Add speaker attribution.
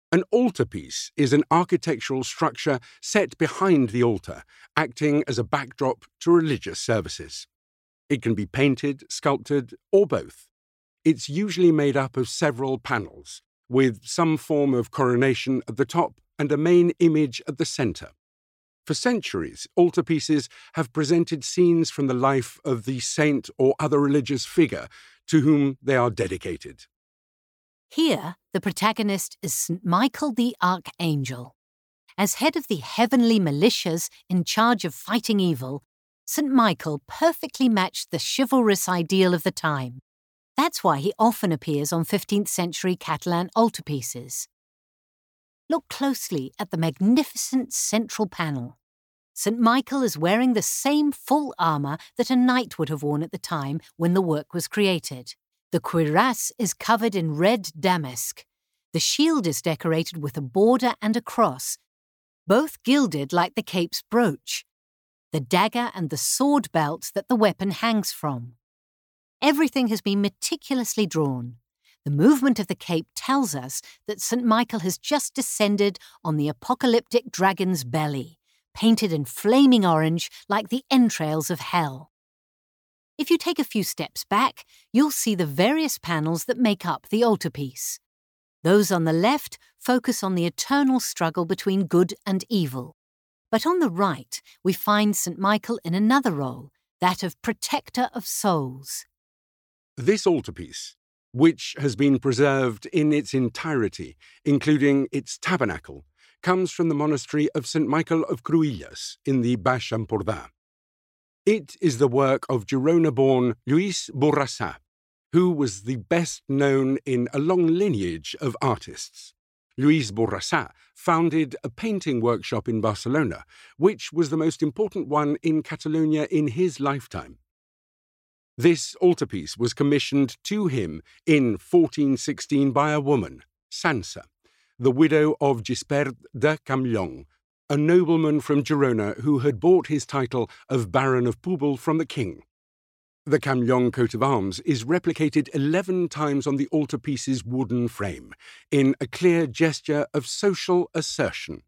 Speaker 1: An altarpiece is an architectural structure set behind the altar, acting as a backdrop to religious services. It can be painted, sculpted, or both. It's usually made up of several panels, with some form of coronation at the top and a main image at the centre. For centuries, altarpieces have presented scenes from the life of the saint or other religious figure to whom they are dedicated.
Speaker 2: Here, the protagonist is St. Michael the Archangel. As head of the heavenly militias in charge of fighting evil, St. Michael perfectly matched the chivalrous ideal of the time. That's why he often appears on 15th century Catalan altarpieces. Look closely at the magnificent central panel. St. Michael is wearing the same full armour that a knight would have worn at the time when the work was created. The cuirass is covered in red damask. The shield is decorated with a border and a cross, both gilded like the cape's brooch, the dagger and the sword belt that the weapon hangs from. Everything has been meticulously drawn. The movement of the cape tells us that St. Michael has just descended on the apocalyptic dragon's belly, painted in flaming orange like the entrails of hell. If you take a few steps back, you'll see the various panels that make up the altarpiece. Those on the left focus on the eternal struggle between good and evil. But on the right, we find St. Michael in another role, that of protector of souls.
Speaker 1: This altarpiece, which has been preserved in its entirety, including its tabernacle, comes from the monastery of St. Michael of Cruïlles in the Baix Empordà. It is the work of Girona-born Lluís Borrassà, who was the best known in a long lineage of artists. Lluís Borrassà founded a painting workshop in Barcelona, which was the most important one in Catalonia in his lifetime. This altarpiece was commissioned to him in 1416 by a woman, Sança, the widow of Gispert de Campllong, a nobleman from Girona who had bought his title of Baron of Poubel from the king. The Campllong coat of arms is replicated 11 times on the altarpiece's wooden frame, in a clear gesture of social assertion.